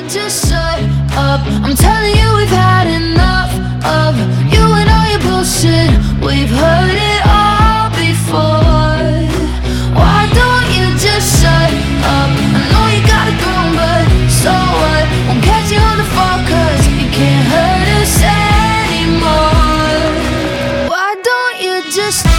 just shut up? I'm telling you we've had enough of you and all your bullshit. We've heard it all before. Why don't you just shut up? I know you got a throne, but so what? Won't catch you on the fall, cause you can't hurt us anymore. Why don't you just